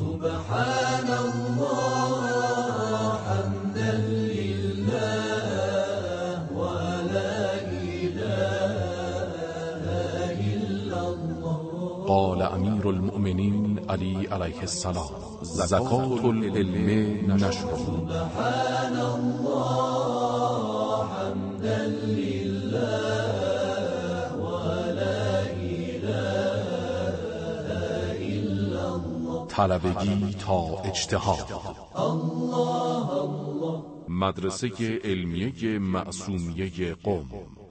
سبحان الله حمدا لله ولا إله إلا الله. قال امیر المؤمنین علی علیه السلام: زکات العلم نشر. سبحان الله حمدا لله ولا إله إلا الله. طلبگی تا اجتهاد. مدرسه علمیه معصومیه قم.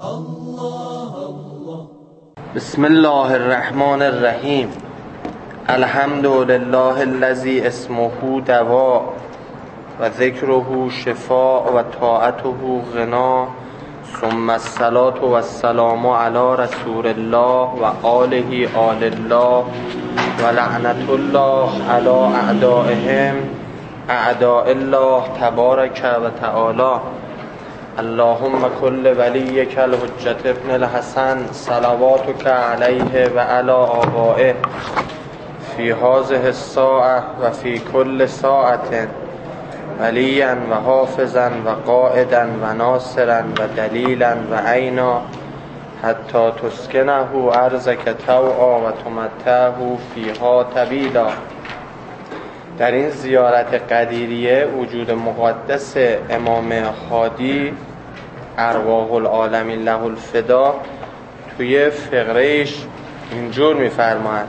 بسم الله الرحمن الرحیم. الحمد لله الذی اسمه دوا و ذکره شفاء و طاعته غنا، ثم الصلاة و السلام علی رسول الله و آله آل الله و لعنت الله علی اعدائهم اعداء الله تبارک و تعالی. اللهم کل ولیک الحجة ابن الحسن صلواتک علیه و علی آبائه فی هذه الساعة و فی کل ساعة ولیا و حافظا و قائدا و ناصرا و دلیلا و عینا حتی تسکنه ارضک طوعا و تمتعه فیها طویلا. در این زیارت قدیریه وجود مقدس امام هادی ارواح العالمین له الفدا توی فقرهش اینجور میفرماید: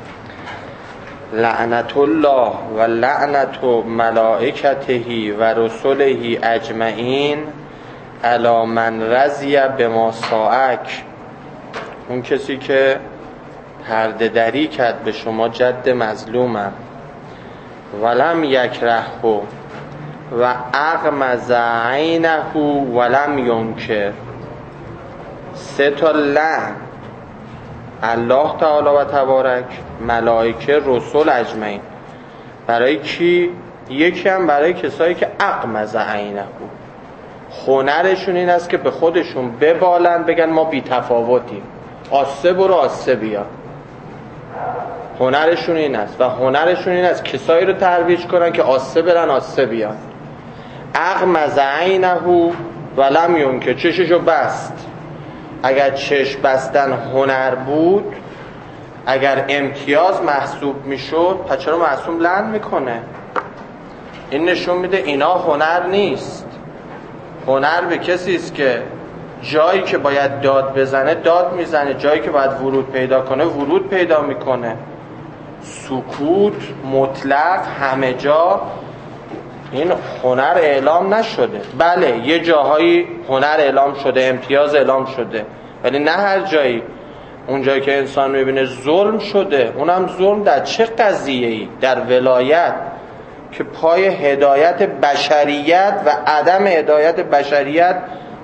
لعنت الله و لعنت ملائکته و رسله اجمعین علی من رضی بما ساعک. اون کسی که پرده دری کرد به شما جد مظلومم، ولم یکرهه و اغمض عینه ولم ینکر. سه تا لعن: الله تعالی و تبارک، ملائکه، رسول اجمعین. برای کی؟ یکی هم برای کسایی که اغمض عینه، هنرشون این است که به خودشون ببالن بگن ما بی تفاوتیم، آسه برو آسه بیا. هنرشون این است و هنرشون این است کسایی رو ترویج کنن که آسه برن آسه بیان. اغمض عینه ولم ینکر، چششو بست. اگر چشم بستن هنر بود، اگر امتیاز محسوب میشد، پس چرا معصوم لعن میکنه؟ این نشون میده اینا هنر نیست. هنر به کسی است که جایی که باید داد بزنه داد میزنه، جایی که باید ورود پیدا کنه ورود پیدا میکنه. سکوت مطلق همه جا این هنر اعلام نشده. بله یه جاهایی هنر اعلام شده، امتیاز اعلام شده، ولی نه هر جایی. اون جایی که انسان میبینه ظلم شده، اونم ظلم در چه قضیه‌ای؟ در ولایت که پای هدایت بشریت و عدم هدایت بشریت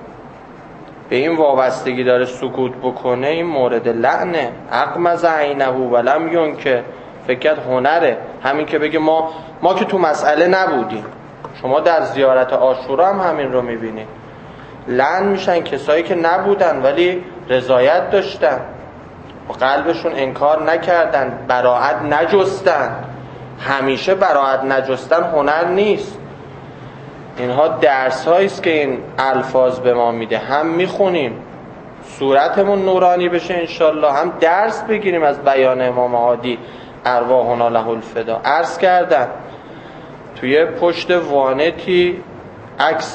به این وابستگی داره سکوت بکنه، این مورد لعنه. اغمض عینه ولم ینکر، فکر هنره. همین که بگه ما که تو مسئله نبودیم. شما در زیارت عاشورا هم همین رو میبینید. لعن میشن کسایی که نبودن ولی رضایت داشتن و قلبشون انکار نکردن، براءت نجستن. همیشه براءت نجستن هنر نیست. اینها درس هاییست که این الفاظ به ما میده. هم میخونیم صورتمون نورانی بشه انشالله، هم درس بگیریم از بیان امام هادی ارواحنا له الفدا. عرض کردن توی پشت وانتی عکس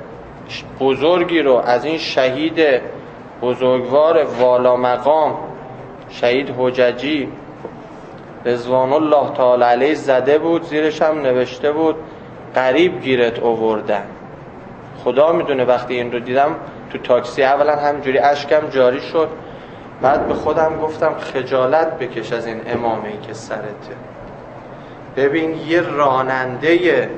بزرگی رو از این شهید بزرگوار والا مقام، شهید حججی رضوان الله تعالی علیه زده بود، زیرش هم نوشته بود قریب گیرت آوردن. خدا میدونه وقتی این رو دیدم تو تاکسی اولا همجوری اشکم جاری شد، بعد به خودم گفتم خجالت بکش از این امامه‌ای که سرته. ببین یه راننده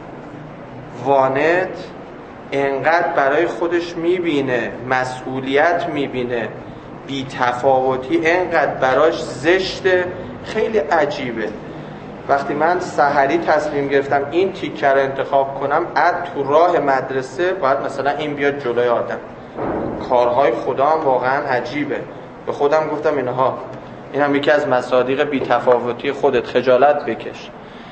وانت انقدر برای خودش میبینه، مسئولیت میبینه، بی تفاوتی انقدر براش زشته، خیلی عجیبه. وقتی من سحری تصمیم گرفتم این تیکه رو انتخاب کنم، تو راه مدرسه باید مثلا این بیاد جلوی آدم. کارهای خدا هم واقعا عجیبه. به خودم گفتم این هم یکی از مصادیق بی‌تفاوتی خودت، خجالت بکش.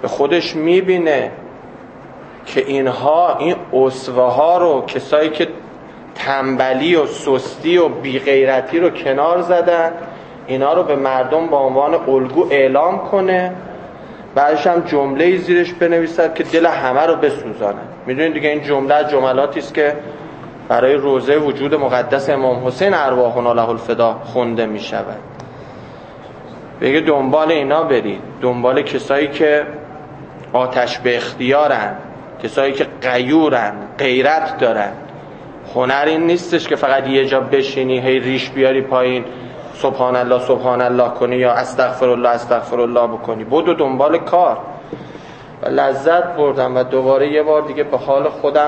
به خودش میبینه که اینها این اسوه ها رو، کسایی که تنبلی و سستی و بیغیرتی رو کنار زدن، اینا رو به مردم به عنوان الگو اعلام کنه، بعدش هم جمله‌ای زیرش بنویسد که دل همه رو بسوزانه. میدونید دیگه این جمله جملاتی است که برای روزه وجود مقدس امام حسین ارواحنا له الفدا خونده میشود. بگه دنبال اینا برید، دنبال کسایی که آتش به اختیارن، کسایی که غیورن، غیرت دارن. هنر این نیستش که فقط یه جا بشینی هی ریش بیاری پایین سبحان الله سبحان الله کنی یا استغفر الله استغفر الله بکنی. بدو دنبال کار. و لذت بردم و دوباره یه بار دیگه به حال خودم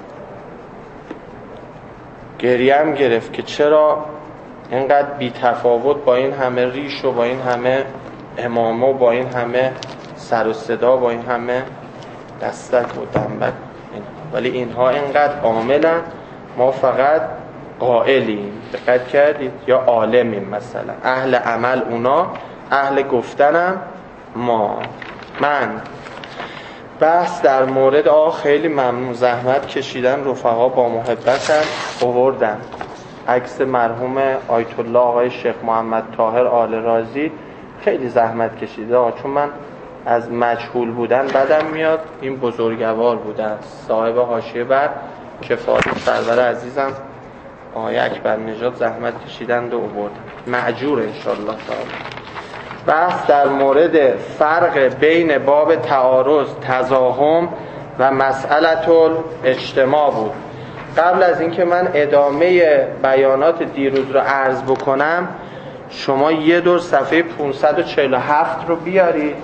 گریم گرفت که چرا اینقدر بی تفاوت با این همه ریش و با این همه امامه و با این همه سر و صدا، با این همه دستک و دنبک، ولی اینها اینقدر عاملن، ما فقط قائلیم. دقت کردید؟ یا عالمیم. مثلا اهل عمل اونا، اهل گفتنم ما. من بحث در مورد خیلی ممنون، زحمت کشیدن رفقا، با محبتن آوردن عکس مرحوم آیت الله آقای شیخ محمد طاهر آل رازی. خیلی زحمت کشیده چون من از مجهول بودن بدم میاد. این بزرگوار بودن، صاحب حاشیه بر کفایت سرور عزیزم آقای اکبر نژاد زحمت کشیدند و آوردن، معجور انشالله تعالی. بحث در مورد فرق بین باب تعارض، تزاحم و مسئلة الاجتماع بود. قبل از اینکه من ادامه بیانات دیروز رو عرض بکنم، شما یه دور صفحه 547 رو بیارید.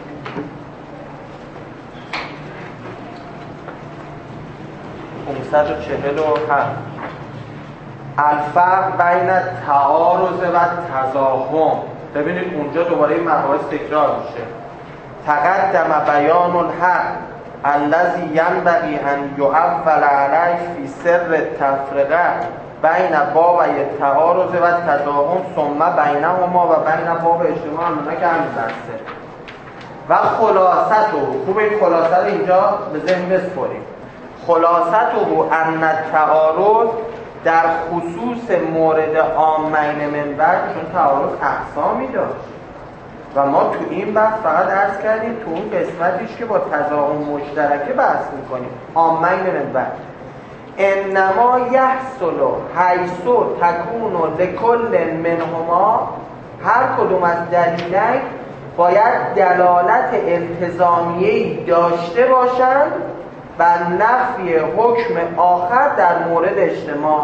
547 الفرق بین تعارض و تزاحم. ببینید اونجا دوباره این مباحث تکرار میشه. تقدم بیان الحق الذی ینبغی ان یعول علیه فی سر التفرقه بین بابی تعارض و تزاحم ثم بینهما و بین باب اجتماع که همین بحثه. و خلاصته، خوب این خلاصه رو اینجا به ذهن بسپاریم. خلاصته ان التعارض در خصوص مورد عامین منبر، چون تعارض اقسامی داشت و ما تو این بحث فقط عرض کردیم تو اون قسمتیش که با تزاحم مشترکه بحث میکنیم، عامین منبر. انما یحصل حیث تکون لکل منهما، هر کدوم از دلیلین باید دلالت التزامیه‌ای داشته باشند و نفی حکم آخر در مورد اجتماع.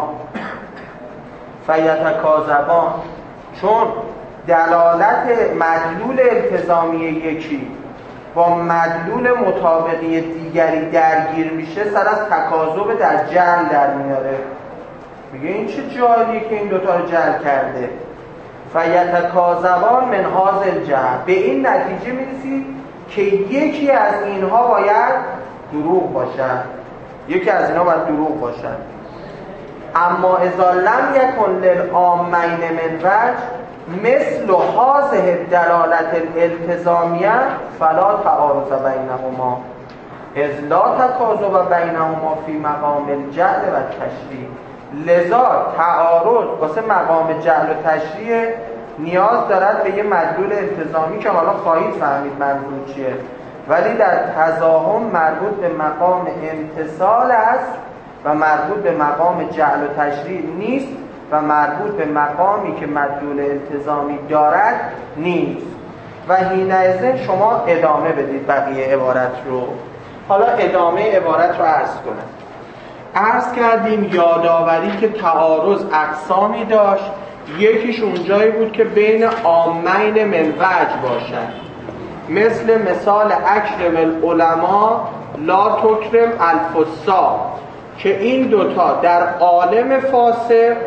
فیتکاذبان، چون دلالت مدلول التزامیه یکی با مدلول مطابقی دیگری درگیر میشه، سر از تکاذب در جعل در میاره. میگه این چه جالیه که این دوتا رو جعل کرده. فیتکاذبان من حاصل جعل، به این نتیجه میرسید که یکی از اینها باید دروغ باشد، یکی از اینا باید دروغ باشد. اما اذا لم یکن للعامین من وجه مثل هذه الدلالت الالتزامیه فلا تعارض بینهما اذ لا تکاذب بینهما فی مقام الجعل و تشریع. لذا تعارض واسه مقام جعل و تشریع نیاز دارد به یه مدلول التزامی که حالا خواهید فهمید منظور چیه، ولی در تزاحم مربوط به مقام امتصال است و مربوط به مقام جعل و تشریع نیست و مربوط به مقامی که مدلول التزامی دارد نیست. و حینئذ شما ادامه بدید بقیه عبارت رو. حالا ادامه عبارت رو عرض کنم. عرض کردیم یادآوری که تعارض اقسامی داشت، یکیش اونجایی بود که بین عامین من وجه باشد، مثال اکرم العلماء لا تکرم الفساق، که این دوتا در عالم فاسق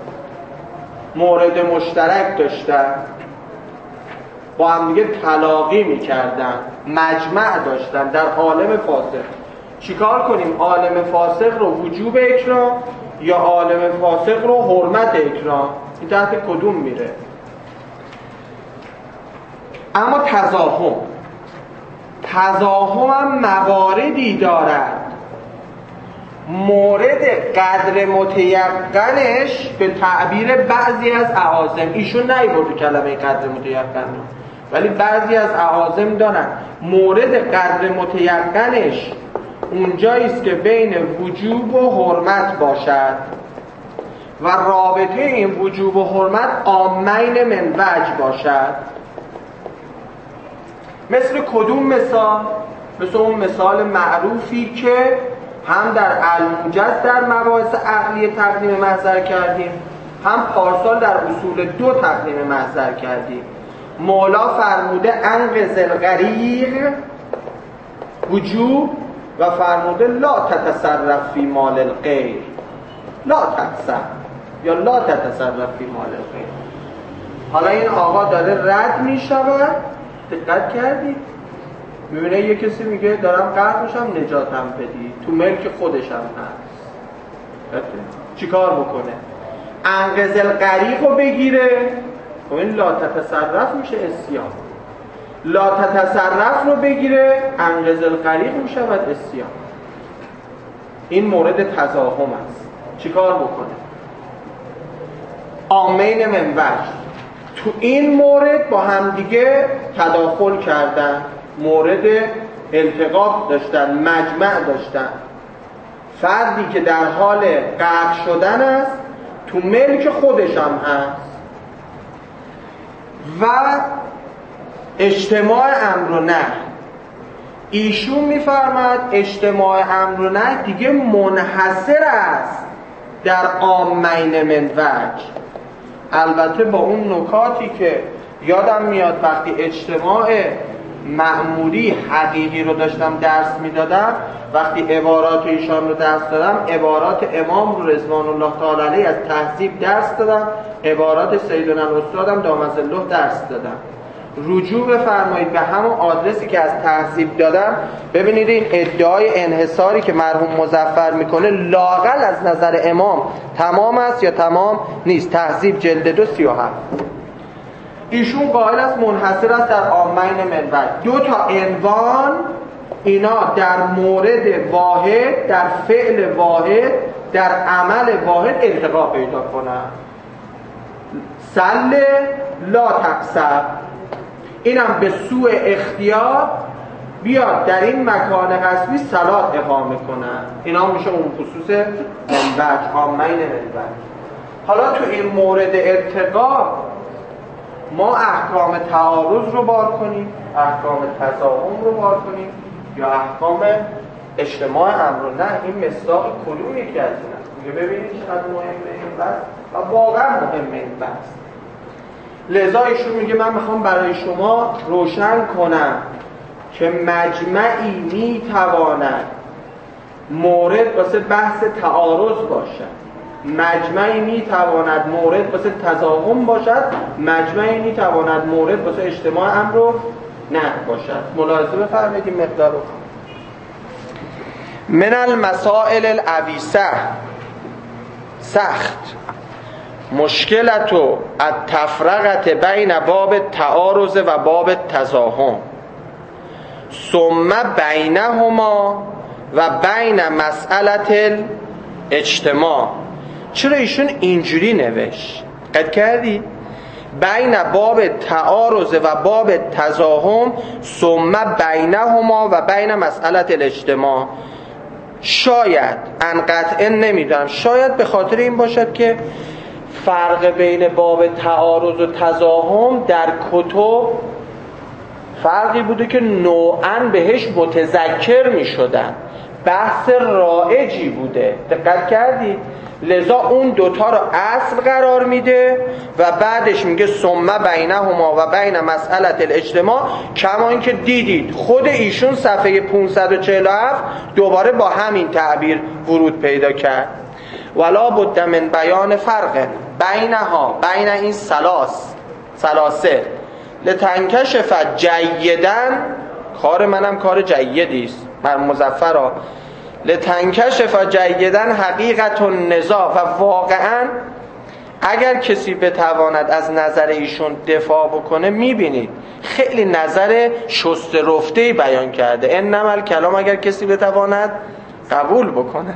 مورد مشترک داشتن، با هم دیگه تلاقی میکردن، مجمع داشتن در عالم فاسق. چیکار کنیم؟ عالم فاسق رو وجوب اکرام یا عالم فاسق رو حرمت اکرام؟ این تحت کدوم میره؟ اما تضاهم هم مواردی دارد. مورد قدر متیقنش به تعبیر بعضی از اعاظم، ایشون نیورد کلمه قدر متیقن رو، ولی بعضی از اعاظم دارن مورد قدر متیقنش اونجایی است که بین وجوب و حرمت باشد و رابطه این وجوب و حرمت عامین من وجه باشد. مثل کدوم مثال؟ مثل اون مثال معروفی که هم در الموجز در مباحث عقلی تقدیم محضر کردیم، هم پارسال در اصول 2 تقدیم محضر کردیم. مولا فرموده انقذ الغریق وجوب و فرموده لا تتصرف فی مال الغیر، لا تتصرف یا لا تتصرف فی مال الغیر. حالا این آقا داره رد می شود، دقت کردید؟ میبینه یه کسی میگه دارم غرق میشم نجاتم بدی، تو ملک خودشم هست، چی کار بکنه؟ انقذ الغریق رو بگیره، و این لا تتصرف میشه اسیان. لا تتصرف رو بگیره، انقذ الغریق میشود اسیان. این مورد تضاهم است. چی کار بکنه؟ عامین من وجه تو این مورد با همدیگه تداخل کردن، مورد التقاط داشتن، مجمع داشتن. فردی که در حال غرق شدن است تو ملک خودش هم هست و اجتماع امر و نهی. ایشون میفرماد اجتماع امر و نهی دیگه منحصر است در عامین من وجه. البته با اون نکاتی که یادم میاد وقتی اجتماع مأموری حقیقی رو داشتم درس میدادم، وقتی عبارات ایشان رو درس دادم، عبارات امام رو رضوان الله تعالی علیه از تهذیب درس دادم، عبارات سیدنا الاستادم دامن الله درس دادم. رجوع بفرمایید به همون آدرسی که از تهذیب دادم، ببینید این ادعای انحصاری که مرحوم مظفر میکنه لااقل از نظر امام تمام است یا تمام نیست. تهذیب جلد 2 37. ایشون قائل است منحصر است در عامین من وجه. 2 تا عنوان اینا در مورد واحد، در فعل واحد، در عمل واحد التقا پیدا کنن. سل لا تقصر، اینم به سوء اختیار بیاد در این مکان قصبی صلات اقامه کنن. اینا میشه اون خصوص منبج، عامین منبج. حالا تو این مورد ارتقا ما احکام تعارض رو بار کنیم، احکام تضاهم رو بار کنیم، یا احکام اجتماع امر و نهی. این مصداق کدوم یکی از اینا؟ میگه ببینید چقدر مهمه این بحث و واقعا مهمه این بحث. لذا ایشون میگه من میخوام برای شما روشن کنم که مجمعی میتواند مورد واسه بحث تعارض باشد، مجمعی میتواند مورد واسه تضاهم باشد، مجمعی میتواند مورد واسه اجتماع امر و نهی باشد. ملاحظه بفرمایید این مقدار رو. من المسائل العویسه، سخت، مشکلت و التفرقت بین باب تعارض و باب تضاهم، ثم بینهما و بین مسئله الاجتماع. چرا ایشون اینجوری نوشت؟ قد کردی؟ بین باب تعارض و باب تضاهم ثم بینهما و بین مسئله الاجتماع. شاید انقطع نمیدونم، شاید به خاطر این باشد که فرق بین باب تعارض و تضاهم در کتب فرقی بوده که نوعاً بهش متذکر می شدن، بحث رایجی بوده. دقت کردید؟ لذا اون دوتا رو اصل قرار میده و بعدش میگه ثم بینهما و بین مسئله الاجتماع. کما اینکه دیدید خود ایشون صفحه 547 دوباره با همین تعبیر ورود پیدا کرد. ولا بد من بیان فرق بینها، بین این سلاسل لتنکشف جیدن. کار منم کار جیدیست من مظفرا. لتنکشف جیدن حقیقت النزاع، و واقعا اگر کسی بتواند از نظر ایشون دفاع بکنه، میبینید خیلی نظر شست رفته‌ای بیان کرده. انما الکلام، اگر کسی بتواند قبول بکنه.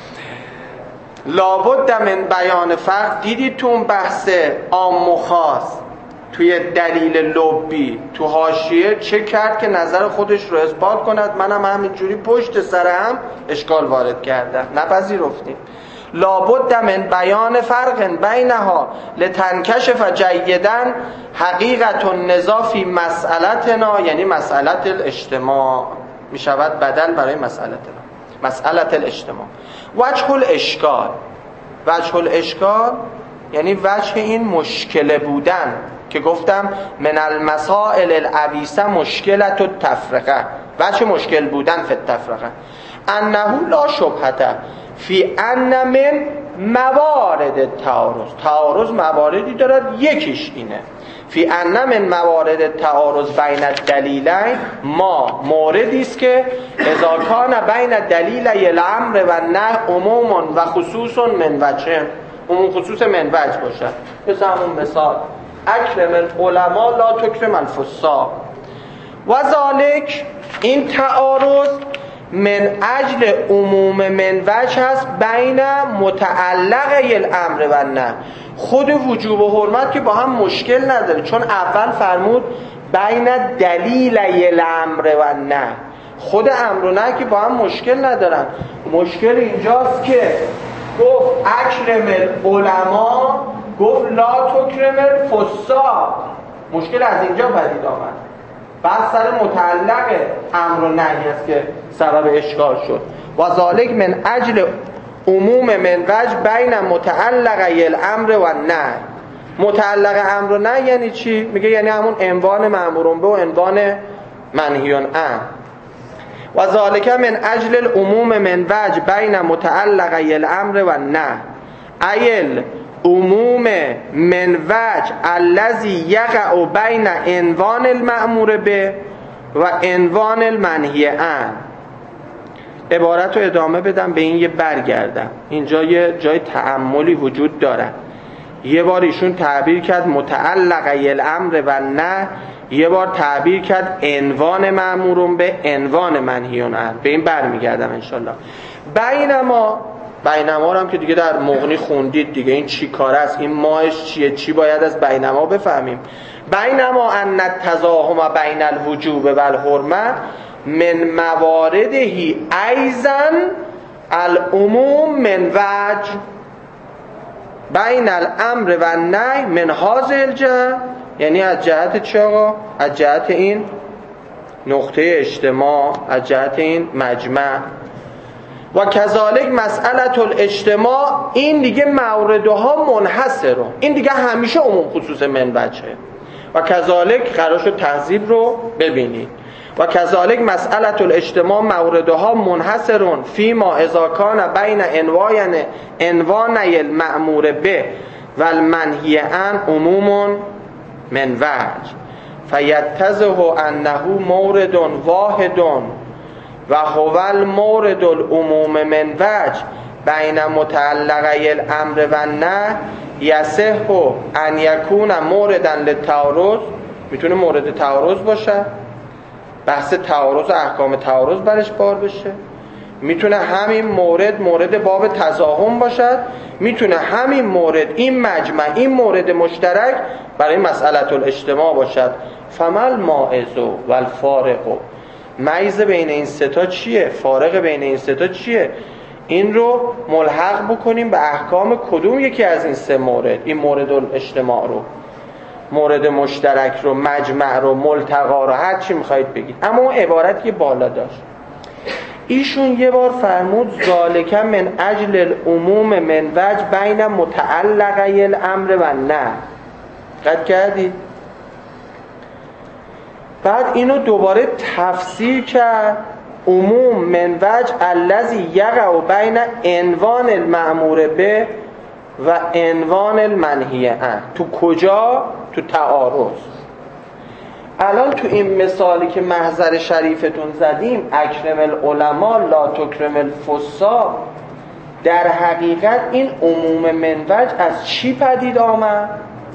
لابد من بیان فرق. دیدید تو اون بحث عام و خاص توی دلیل لبی تو حاشیه چه کرد که نظر خودش رو اثبات کند؟ منم همینجوری پشت سرم اشکال وارد کردم، نپذیرفتیم. لابد من بیان فرق بینها لتنکشف جیدا حقیقت النزاع فی مسئلتنا، یعنی مسئلت الاجتماع می شود بدل برای مسئلتنا، مسئلت الاجتماع. وجه الاشکال، وجه الاشکال یعنی وجه این مشکل بودن که گفتم من المسائل العویسه مشکلت التفرقه، وجه مشکل بودن فی التفرقه. انه لا شبهته فی ان من موارد تعارض مواردی دارد، یکیش اینه فی ان من موارد تعارض بین الدلیلین، ما موردی است که اذا کان بین دلیلی الامر و النهی عموم و خصوص من وجه، عموم خصوص من وجه باشد. مثل همون مثال اکرم العلماء لا تکرم الفساق. و ذالک، این تعارض من اجل عموم من وجه هست بین متعلق الامر و النهی. خود وجوب و حرمت که با هم مشکل نداره، چون اول فرمود بین دلیل الامر و النهی. خود امر و نهی که با هم مشکل ندارن. مشکل اینجاست که گفت اکرم العلماء، گفت لا تکرم الفساق. مشکل از اینجا پدید آمد. بعد سر متعلق امر و نهی است که سبب اشکال شد. و ذالک من اجل عموم من وجه بین متعلق الامر و النهی. متعلق امر و نهی یعنی چی؟ میگه یعنی همون عنوان مأمور به و عنوان منهی عنه. و ذالک من اجل العموم من وجه بین متعلق الامر و النهی ایل عموم من وجه الذی یقع بین عنوان المأمور به و عنوان المنهی عنه. عبارت رو ادامه بدم، به این یه برگردم. اینجا یه جای تأملی وجود داره. یه بار ایشون تعبیر کرد متعلق الامر و النهی، یه بار تعبیر کرد عنوان مأمور به عنوان منهی عنه. به این برمیگردم انشالله. بینما رو هم که دیگه در مغنی خوندید دیگه، این چی کار است، این ماهش چیه، چی باید از بینما بفهمیم. بینما ان التزاحم بین الوجوب و الحرمه من موارده ایضا العموم من وجه بین الامر و النهی من هذه الجهه، یعنی از جهت چه آقا؟ از جهت این نقطه اجتماع، از جهت این مجمع. و کذالک مسئله الاجتماع، این دیگه موردها منحصره، این دیگه همیشه عموم خصوص من وجهه. و کذالک قرار شد تهذیب رو ببینید. و کذالک مسئله الاجتماع موردها منحصرون فیما اذا کان بین عنوانی المأمور به و المنهی عنه عموم من وجه فیتضح انه مورد واحد و هو المورد العموم من وجه بین متعلقی الامر و النهی یصح ان یکون موردا للتعارض. میتونه مورد تعارض باشه، بحث تعارض و احکام تعارض برش بار بشه. میتونه همین مورد باب تزاحم باشد. میتونه همین مورد، این مجمع، این مورد مشترک برای مسئله الاجتماع باشد. فمل ماعز و الفارق، میز بین این ستا چیه؟ فارق بین این ستا چیه؟ این رو ملحق بکنیم به احکام کدوم یکی از این سه مورد، این مورد الاجتماع رو، مورد مشترک رو، مجمع رو، ملتقا رو، هر چی میخواید بگید. اما اون عبارت که بالا داشت، ایشون یه بار فرمود ذالک من اجل العموم من وجه بین متعلقی الامر و النهی. قد کردید؟ بعد اینو دوباره تفسیر کرد عموم من وجه الذی یقع بین عنوان المأمور به و عنوان المنهی عنه. تو کجا؟ تو تعارض. الان تو این مثالی که محضر شریفتون زدیم، اکرم العلماء لا تکرم الفساق، در حقیقت این عموم منوج از چی پدید آمد؟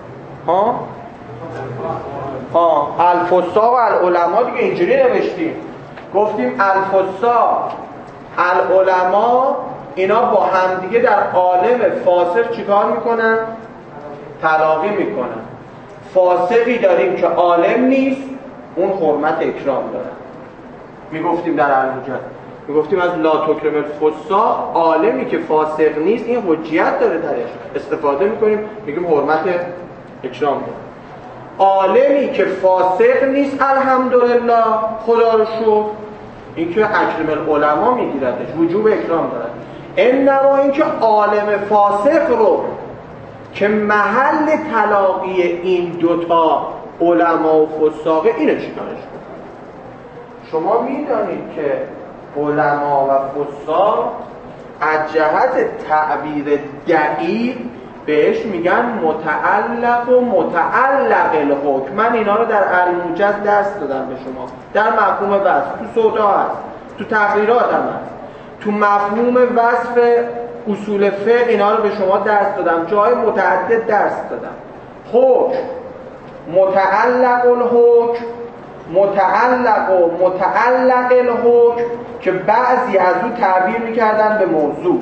الفساق و العلماء دیگه اینجوری نوشتیم، گفتیم الفساق العلماء اینا با هم دیگه در عالم فاسق چیکار میکنن؟ تلاقی میکنن. فاسقی داریم که عالم نیست، اون حرمت اکرام داره. میگفتیم در الموجز، میگفتیم از لا تکرم الفساق، عالمی که فاسق نیست این حجیت داره درش، استفاده میکنیم میگیم حرمت اکرام داره. عالمی که فاسق نیست الحمدلله خدا رو شکر، این که اکرم العلماء میگیردش، وجوب اکرام داره. انما این که عالم فاسق رو که محل تلاقی این دوتا علما و فساقه، اینو چیکارش کنید؟ شما میدانید که علما و فساق از جهت تعبیر دقیق بهش میگن متعلق و متعلق الحکم. من اینا رو در الموجز درس دادم به شما، در مفهوم وصف تو سودا هست، تو تقریرات هم هست، تو مفهوم وصف اصول فقه اینا رو به شما درس دادم، جای متعدد درس دادم. حکم، متعلق الحکم، متعلق و متعلق الحکم که بعضی از او تعبیر میکردن به موضوع.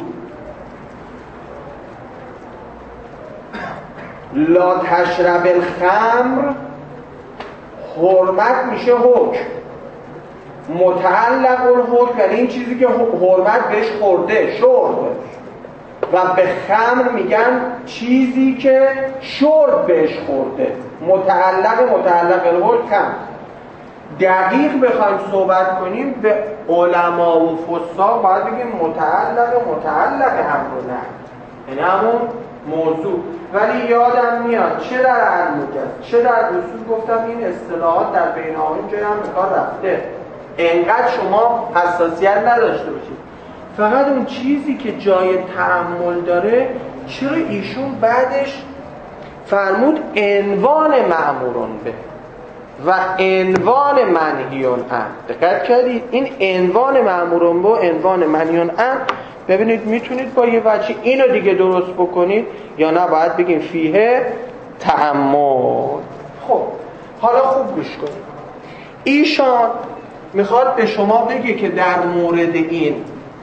لا تشرب الخمر حرمت میشه حکم، متعلق الحکم یعنی این چیزی که حرمت بهش خورده، شرب، و به خمر میگن چیزی که شرب بهش خورده. متعلق الحکم خمر. دقیق بخوایم صحبت کنیم به علما و فساق باید بگیم متعلق امر و نهی، یعنی همون موضوع. ولی یادم میاد چه در الموجز چه در اصول گفتم این اصطلاحات در بین آیین جای هم بکار رفته، انقدر شما حساسیت نداشته باشید. فقط اون چیزی که جای تأمل داره، چرا ایشون بعدش فرمود عنوان مأمورون به و عنوان منهیون عنه. دقت کردید؟ این عنوان مأمورون به و عنوان منهیون عنه، ببینید میتونید با یه وجه اینو دیگه درست بکنید یا نه باید بگیم فیه تأمل. خب حالا خوب گوش کنید، ایشان میخواد به شما بگه که در مورد این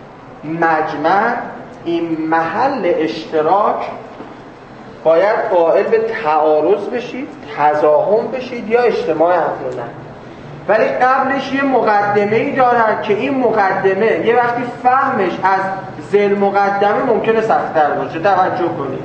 مجمع، این محل اشتراک، باید قائل به تعارض بشید، تزاحم بشید یا اجتماع امرونه. ولی قبلش یه مقدمه‌ای دارد که این مقدمه یه وقتی فهمش از ذیل مقدمه ممکنه سخت‌تر باشه. توجه کنید،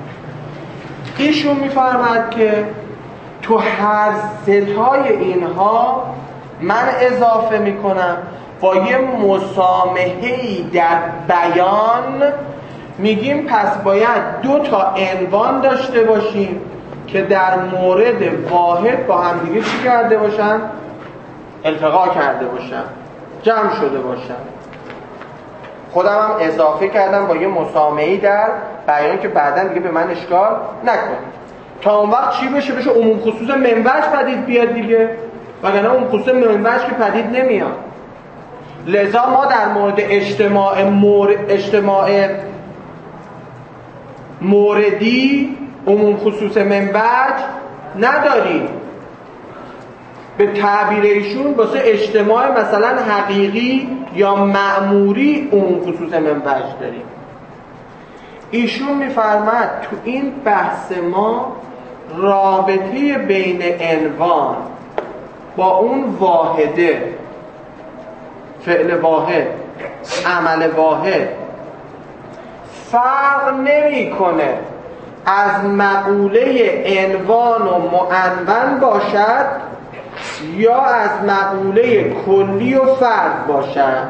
ایشون میفرماد که تو هر ستای اینها من اضافه میکنم با یه مسامحه‌ای در بیان، میگیم پس باید 2 تا عنوان داشته باشیم که در مورد واحد با هم دیگه چی کرده باشن؟ التقا کرده باشن، جمع شده باشن. خودم هم اضافه کردم با یه مسامحه‌ای در بیان که بعداً دیگه به من اشکال نکنید. تا اون وقت چی بشه؟ بشه عموم خصوص منوج پدید بیاد دیگه، وگرنه عموم خصوص منوج که پدید نمیاد. لذا ما در مورد اجتماع موردی عموم خصوص منوج نداریم. به تعبیر ایشون واسه اجتماع مثلا حقیقی یا مأموری عموم خصوص منوج داریم. ایشون میفرماد تو این بحث ما رابطه بین عنوان با اون واحده، فعل واحد، عمل واحد، فرق نمی‌کنه از مقوله عنوان و معنون باشد یا از مقوله کلی و فرد باشد.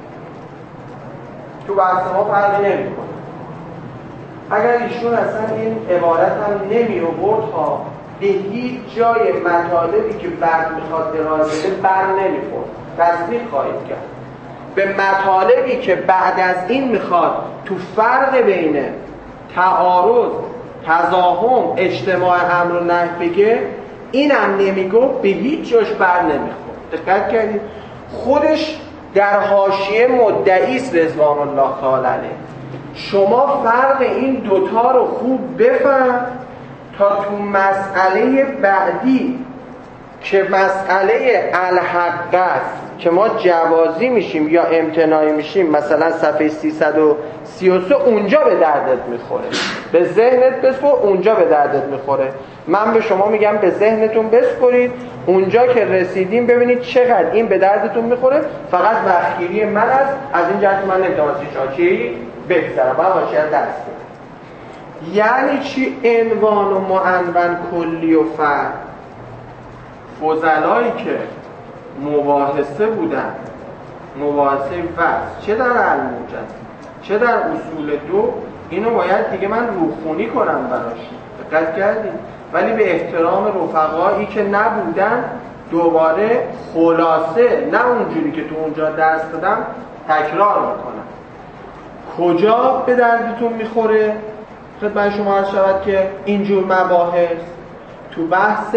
تو بحث ما فرقی نمی‌کنه. اگر ایشون اصلا این عبارت هم نمی آورد ها، به هیچ جای مطالبی که بعد میخواد ارائه بده بر نمیخورد، تصدیق خواهید کرد. به مطالبی که بعد از این میخواد تو فرق بین تعارض، تزاحم، اجتماع امر و نهی بگه، اینم نمیگو، به هیچ جاش بر نمیخورد. دقت کردید؟ خودش در حاشیه مدعی است رضوان الله تعالی علیه. شما فرق این دوتا رو خوب بفهم تا تو مسئله بعدی که مسئله الحق است که ما جوازی میشیم یا امتناعی میشیم، مثلا صفحه 333 اونجا به دردت میخوره. به ذهنت بسپر، اونجا به دردت میخوره. من به شما میگم به ذهنتون بسپرید، اونجا که رسیدیم ببینید چقدر این به دردتون میخوره. فقط وقتگیری من است، از این جهت من نمیتونم از شاکی بگذرم، باید حاشیه دست بدم. یعنی چی عنوان و معنون، کلی و فرد؟ فضلایی که مباحثه بودن، مباحثه وصل، چه در الموجز چه در اصول دو، اینو باید دیگه من روخونی کنم براش. دقت کردید؟ ولی به احترام رفقایی که نبودن دوباره خلاصه، نه اونجوری که تو اونجا درس دادم، تکرار میکنم. کجا به دردتون میخوره؟ خدمت شما عرض شود که اینجور مباحث تو بحث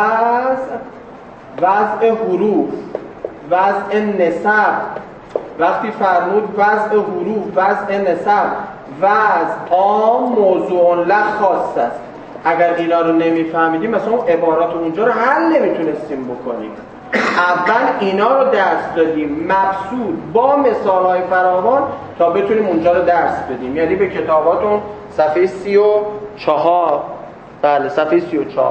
وضع حروف، وضع نسب، وقتی فرمود وضع حروف، وضع نسب، وضع عام، موضوع لغ خاص است. اگر اینا رو نمیفهمیدیم، مثلا اون عبارات اونجا رو حل نمیتونستیم بکنیم. اول اینا رو درس دادیم مبسوط با مثالهای فراوان تا بتونیم اونجا رو درس بدیم. یعنی به کتاباتون صفحه 34، بله صفحه 34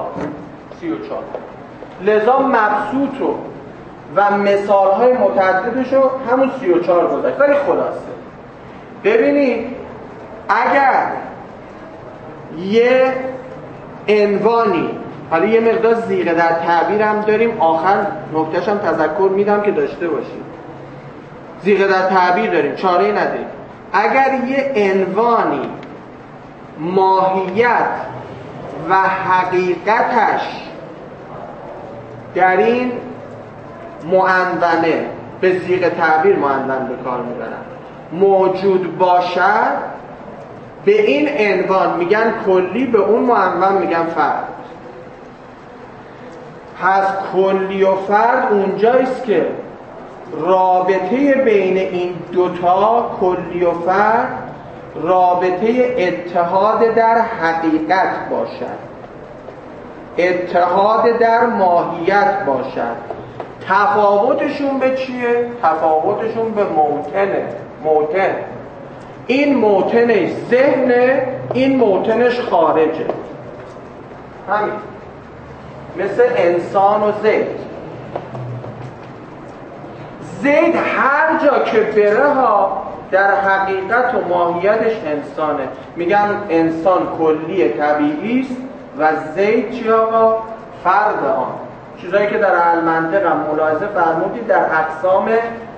لذا مبسوط رو و مثالهای متعددش رو همون 34 گذاشت. ولی خلاصه ببینید، اگر یه عنوانی، حالا یه مقدار زیغه در تعبیر هم داریم، آخر نکتهش هم تذکر میدم که داشته باشیم. زیغه در تعبیر داریم، چاره نداریم. اگر یه عنوانی ماهیت و حقیقتش در این معنونه، به صیغه تعبیر معنون به کار میبرن، موجود باشد، به این عنوان میگن کلی، به اون معنون میگن فرد. پس کلی و فرد اونجاییست که رابطه بین این دوتا، کلی و فرد، رابطه اتحاد در حقیقت باشد، اتحاد در ماهیت باشد. تفاوتشون به چیه؟ تفاوتشون به موطن. این موطنش ذهنه، این موطنش خارجه. همین مثل انسان و زید هر جا که بره ها در حقیقت و ماهیتش انسانه. میگن انسان کلی طبیعی است و زید چی آقا؟ فرد آن. چیزایی که در المنطق هم ملاحظه فرمودید در اقسام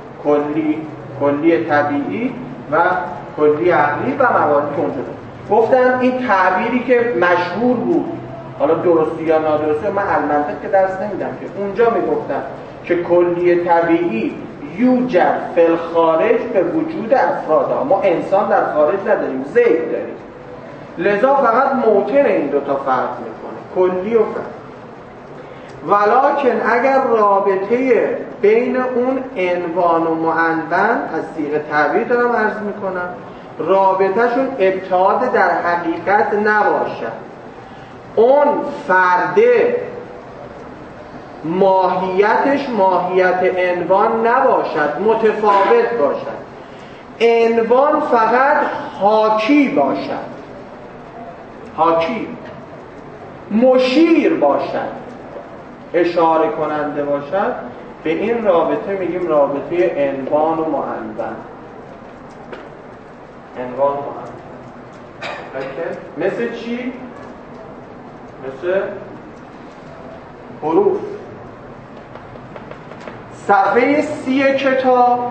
کلی طبیعی و کلی عقلی و مواردی که اونجا گفتم. این تعبیری که مشهور بود، حالا درستی یا نادرستی من المنطق که درس نمیدم، که اونجا میگفتم که کلی طبیعی یوجد فی الخارج به وجود افراد. ما انسان در خارج نداریم، زید داریم. لذا فقط موطن این دوتا فرق میکنه، کلی و فرد. ولکن اگر رابطه بین اون عنوان و معنون، از صیغه تعبیر دارم عرض میکنم، رابطهشون اتحاد در حقیقت نباشد، اون فرده ماهیتش ماهیت عنوان نباشد، متفاوت باشد، عنوان فقط حاکی باشد، حاکی مشیر باشد، اشاره کننده باشد، به این رابطه میگیم رابطه عنوان و معنون. عنوان و معنون مثل چی؟ مثل حروف. صفحه 30 کتاب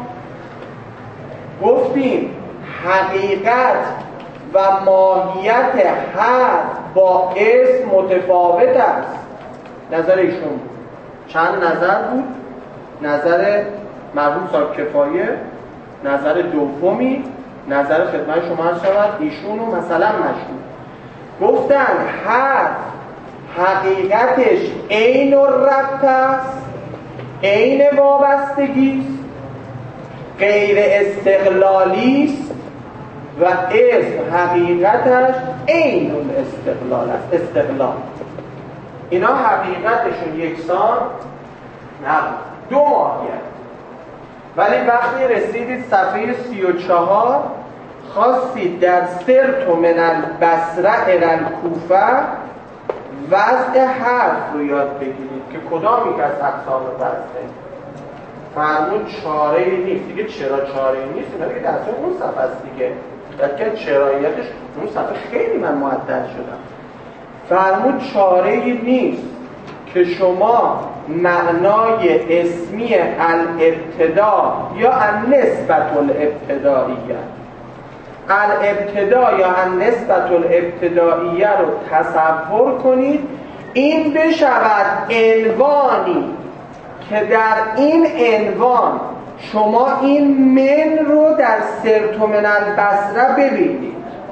گفتیم حقیقت و ماهیت حرف با اسم متفاوت است. نظر ایشون بود. چند نظر بود؟ نظر مرحوم صاحب کفایه، نظر دومی، نظر خدمت شما عرض شود ایشون و مثلا مشهور. گفتن حرف حقیقتش عین الربط است، عین وابستگی است، غیر استقلالی است، و اسم حقیقتش عین الاستقلال است. استقلال اینا حقیقتشون یکسان نبود، دو ماهیت. ولی وقتی رسیدید صفحه 34 خواستید در سرت من البصره الی الکوفه وضع حرف رو یاد بگیرید که کدام یک از اقسام وضعه. فرمود چاره ای نیست. دیگه چرا چاره ای نیست؟ اینا دیگه در اون صفحه است دیگه. که چراییتش اون صفحه خیلی من معطل شدم. فرمود چاره ای نیست که شما معنای اسمی الابتدا یا النسبت الابتدائیه الابتدا یا النسبت الابتدائیه رو تصور کنید این بشود عنوانی که در این عنوان شما این من رو در سرت من البصره ببینید.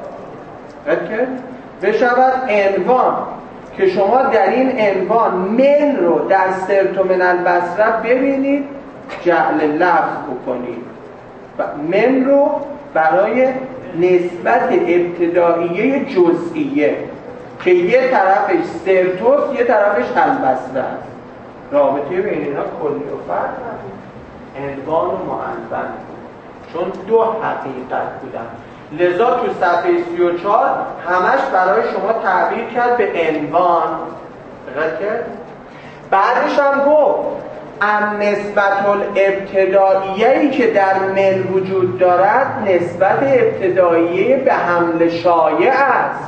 بشود عنوان که شما در این عنوان من رو در سرت من البصره ببینید، جعل لفظ بکنید و من رو برای نسبت ابتدائیه جزئیه که یه طرفش سرتوس یه طرفش البصره است. رابطه بین اینا کلی و فرد نبود، عنوان و معنون، چون دو حقیقت بودن. لذا تو صفحه 34 همش برای شما تعبیر کرد به عنوان. دقت کرد؟ بعدش هم گفت النسبت الابتدائیه‌ای که در من وجود دارد نسبت ابتدائیه به حمل شایع است،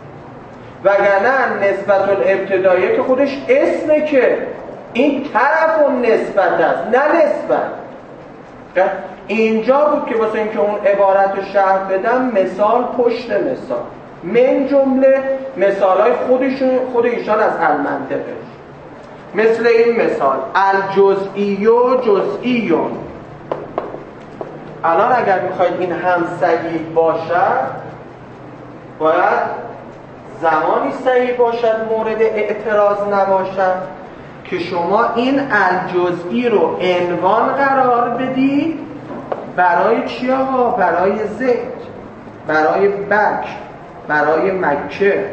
وگرنه نسبت الابتدائیه که خودش اسمه که این طرف و نسبت است، نه نسبت. اینجا بود که واسه اینکه اون عبارت رو شرح بدم مثال پشت مثال، من جمله مثالای خود ایشان از المنطقش. مثل این مثال الجزئی و جزئیون. الان اگر میخواید این هم صحیح باشد باید زمانی صحیح باشد مورد اعتراض نباشد که شما این الجزئی رو عنوان قرار بدید برای چی آقا؟ برای زید، برای بکر، برای مکه،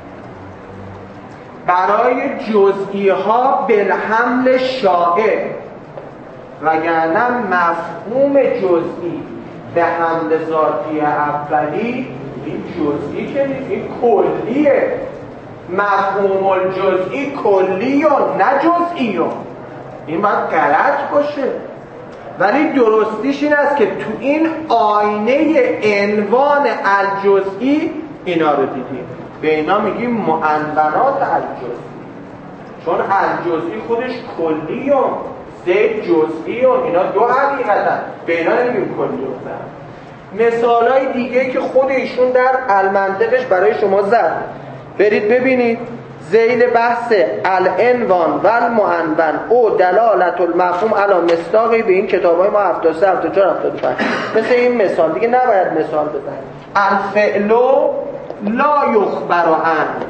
برای جزئی ها بالحمل شائع. وگرنه مفهوم جزئی به حمل ذاتی اولی این جزئی که نیست، این کلیه. مفهوم الجزئی کلیون نه جزئیون. این باید غلط باشه. ولی درستیش این است که تو این آینه عنوان الجزئی اینا رو دیدیم. به اینا میگیم معنونات الجزئی، چون الجزئی خودش کلیون، زید جزئیون، اینا دو حقیقتن. به اینا نمیگیم کلیون. مثالای دیگه که خود ایشون در المنطقش برای شما زد، برید ببینید. ذیل بحث العنوان و المعنون او دلالت المفهوم علی مصداقی به این کتابای ما 73 74 75. مثل این مثال دیگه نباید مثال بزنید. الفعل لا یخبر عنه.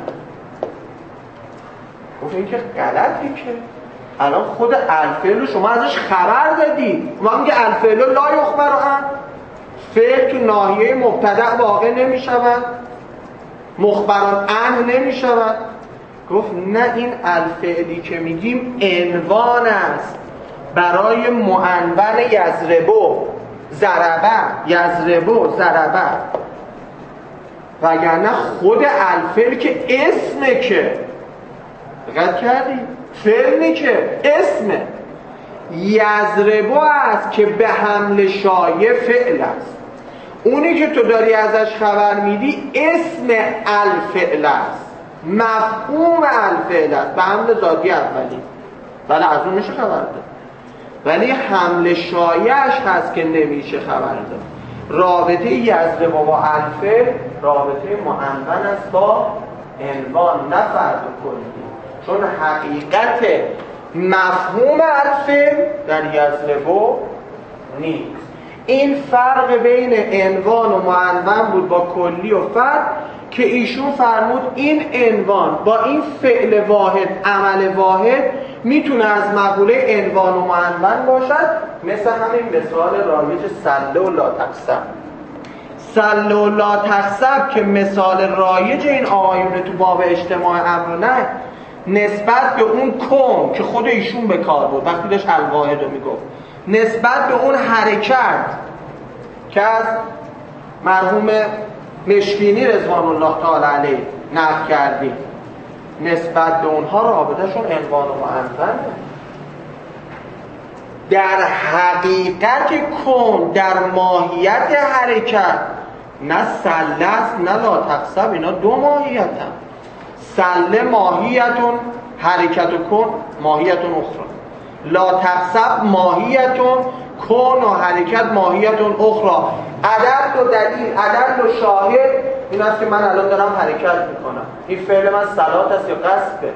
گفت این که غلطی که الان خود الفعل شما ازش خبر دادید. ما میگه الفعل لا یخبر عنه، فعل تو ناحیه مبتدأ واقع نمیشود، مخبران عنه نمیشود. گفت نه، این الفعلی که میگیم عنوان است برای معنون یضربو ضربه، یضربو ضربه. وگرنه خود الفعل که اسمه، که دقت کردی؟ فعلی که اسمه. یضربو است که به حمل شایع فعل است. اونی که تو داری ازش خبر میدی اسم الفعل است، مفهوم الفعل است، به حمل ذاتی اولی. ولی از اون میشه خبر داد، ولی حمل شایعش هست که نمیشه خبر داد. رابطه یضرب با الفعل رابطه معنون است با عنوان، نه فرد کلی. چون حقیقت مفهوم الفعل در یضرب نیست. این فرق بین عنوان و معنون بود با کلی و فرد که ایشون فرمود این عنوان با این فعل واحد، عمل واحد میتونه از مقوله عنوان و معنون باشد. مثل همین مثال رایج سله و لا تقسم. سل و لا تخسب که مثال رایج این آیون تو باب اجتماع امر و نهی نسبت به اون کن که خود ایشون به کار بود وقتی داشت الواحد رو میگفت، نسبت به اون حرکت که از مرحوم مشکینی رضوان الله تعالی علیه نقل کردیم، نسبت به اونها رابطهشون عنوان و معنون. در حقیقت کن، در ماهیت حرکت، نه سله است نه لا تخسب، اینا دو ماهیت هم. سله ماهیتون، حرکت و کن ماهیتون اخرى، لا تخسب ماهیتون، کن و حرکت ماهیتون اخرى. عدد و دلیل، عدد و شاهد این است که من الان دارم حرکت میکنم، این فعل من صلات است یا قصده.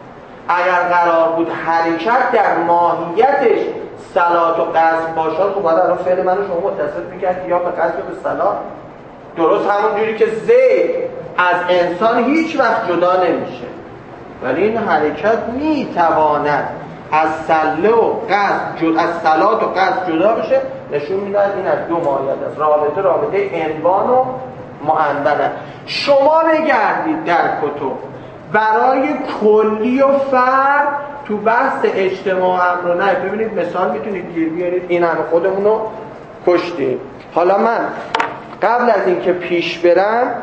اگر قرار بود حرکت در ماهیتش صلات و قصد باشد، خب باید الان فعل منو شما متصل میکرد یا به قصد یا به صلات. درست همون جوری که زید از انسان هیچ وقت جدا نمیشه، ولی این حرکت میتواند از سله و قصد از صلات و قصد جدا بشه. نشون میدهد این از دو ماهیت است. رابطه عنوان و معنون. شما بگردید در کتب برای کلی و فرد تو بحث اجتماع امر و نهی ببینید مثال میتونید گیر بیارید. این همه خودمون رو کشتیم. حالا من قبل از اینکه پیش برم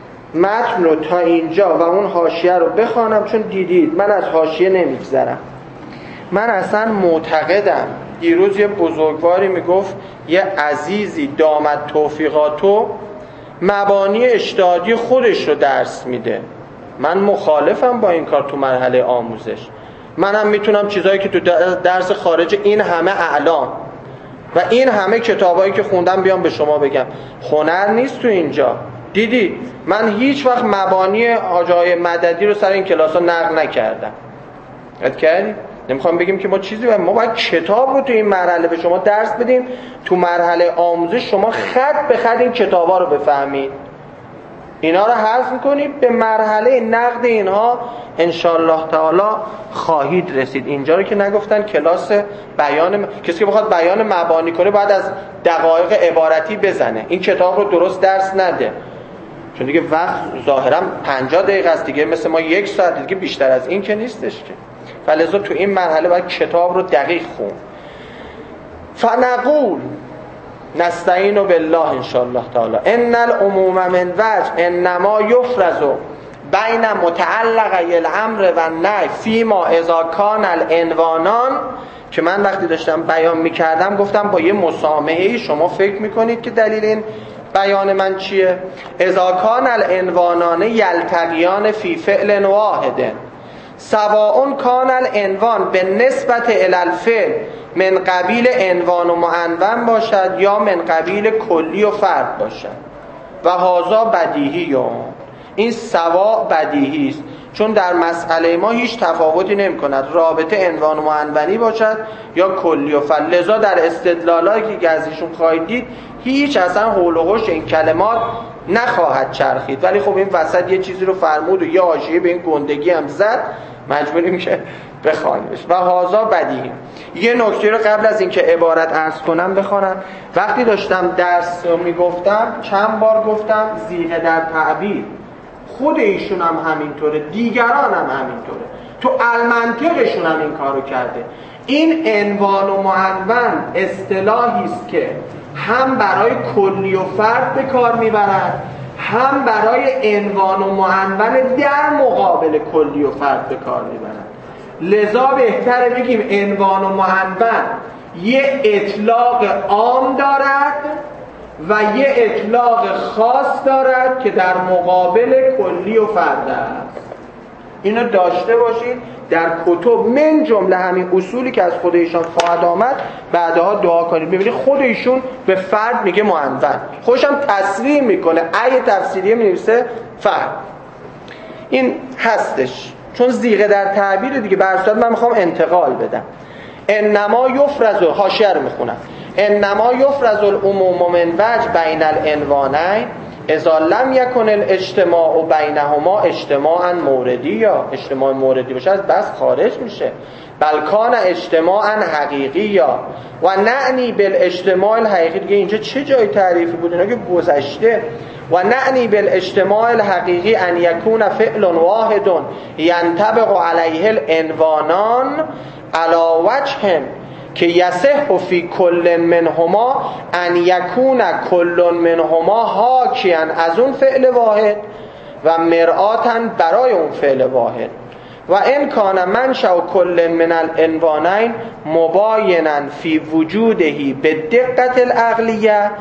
متن رو تا اینجا و اون حاشیه رو بخوانم، چون دیدید من از حاشیه نمیگذرم. من اصلا معتقدم، دیروز یه بزرگواری میگفت یه عزیزی دامت توفیقاتو مبانی اجتهادی خودش رو درس میده. من مخالفم با این کار تو مرحله آموزش. منم میتونم چیزایی که تو درس خارج این همه اعلام و این همه کتابایی که خوندم بیام به شما بگم. هنر نیست تو اینجا. دیدی من هیچ وقت مبانی حاجای مددی رو سر این کلاس ها نقل نکردم. یاد کردی؟ نمیخوام بگیم که ما چیزی ما باید کتاب رو تو این مرحله به شما درس بدیم. تو مرحله آموزش شما خط به خط این کتابا رو بفهمید، اینا رو حذف میکنید، به مرحله نقد اینها انشالله تعالی خواهید رسید. اینجا رو که نگفتن کلاس بیان کسی که بخواد بیان مبانی کنه باید از دقایق عبارتی بزنه، این کتاب رو درست درس نده، چون دیگه وقت ظاهرا 50 دقیقه است دیگه، مثل ما 1 ساعت دیگه، بیشتر از این که نیستش که. فلذا تو این مرحله باید کتاب رو دقیق خون. فنقول نستعین بالله انشاءالله تعالی ان العموم من وجه انما یفرض بین متعلقی الامر و النهی فیما اذا کان العنوانان، که من وقتی داشتم بیان میکردم گفتم با یه مسامحه‌ای شما فکر میکنید که دلیل این بیان من چیه؟ اذا کان العنوانان یلتقیان فی فعل واحد سواء کان العنوان به نسبت الی الفعل من قبیل عنوان و معنون باشد یا من قبیل کلی و فرد باشد و هذا بدیهی. این سوا بدیهی است، چون در مسئله ما هیچ تفاوتی نمی کند رابطه عنوان و معنونی باشد یا کلی و فرد. لذا در استدلالایی که از ایشون خواهید دید هیچ اصلا حول و حوش این کلمات نخواهد چرخید. ولی خب این وسط یه چیزی رو فرمود و یه حاشیه به این گندگی هم زد، مجبوریم که بخوانیمش. و هازا بدیهی. یه نکته رو قبل از اینکه عبارت عرض کنم بخوانم. وقتی داشتم درس رو میگفتم چند بار گفتم زیغه در تعبیر، خود ایشون هم همینطوره، دیگران هم همینطوره، تو المنطقشون هم این کارو کرده. این عنوان و معنون اصطلاحی است که هم برای کلی و فرد به کار میبرد، هم برای عنوان و معنون در مقابل کلی و فرد به کار میبرد. لذا بهتره بگیم عنوان و معنون یه اطلاق عام دارد و یه اطلاق خاص دارد که در مقابل کلی و فرد است. اینو داشته باشید در کتب، من جمله همین اصولی که از خود ایشان خواهد آمد بعدها دعا کنید. ببینید خود ایشون به فرد میگه معنون، خوشم تصریح میکنه، ای تفسیریه مینویسه فرد. این هستش، چون زیغه در تعبیر دیگه. برصورت من میخوام انتقال بدم. انما یفرض، حاشیه رو میخونم، انما یفرض العموم من وجه بین العنوانین اذا لم یکن الاجتماع بینهما اجتماعا موردی، یا اجتماع موردی باشه از بس خارج میشه. بل کان اجتماعا حقیقیا و نعنی بالاجتماع الحقیقی. دیگه اینجا چه جای تعریفی بود؟ اینا که گذشته. و نعنی بالاجتماع الحقیقی ان یکون فعل واحد ینطبق علیه العنوانان علی وجه که یصح فی کل منهما ان یکون کل منهما حاکیا از اون فعل واحد و مرآتا برای اون فعل واحد. و ان کان منشأ کل من العنوانین مباینا فی وجوده بدقت العقلیه.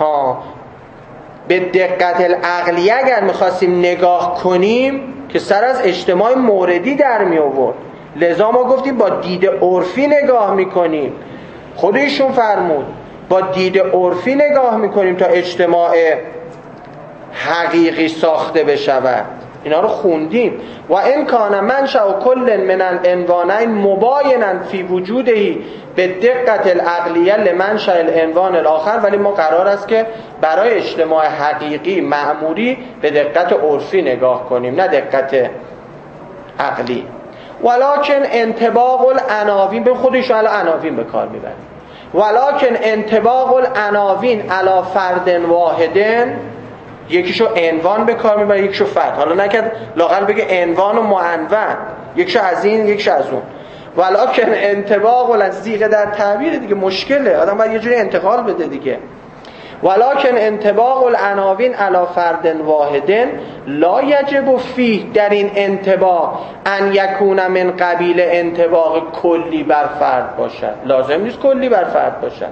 به دقت العقلیه اگر میخواستیم نگاه کنیم که سر از اجتماع موردی در می آورد، لذا ما گفتیم با دید عرفی نگاه میکنیم. خودشون فرمود با دید عرفی نگاه میکنیم تا اجتماع حقیقی ساخته بشود. اینا رو خوندیم. و ان کان منشأ کل من العنوانین مباینا فی وجوده به دقت العقلیه لمنشأ العنوان الاخر. ولی ما قرار است که برای اجتماع حقیقی معموری به دقت عرفی نگاه کنیم، نه دقت عقلی. ولکن انطباق العناوین، به خودشون الان عناوین به کار میبریم، ولکن انطباق العناوین علی فرد واحدن، یکیشو عنوان به کار میبره یکیشو فرد. حالا نکرد لااقل بگه عنوان و معنون، یکیشو از این یکیشو از اون. ولکن انطباق الزیغه در تعبیر دیگه مشکله، آدم باید یه جوری انتقال بده دیگه. ولکن انطباق العناوین علی فرد واحدن لا یجب فیه، در این انطباق ان یکون من قبیل انطباق کلی بر فرد باشد. لازم نیست کلی بر فرد باشد.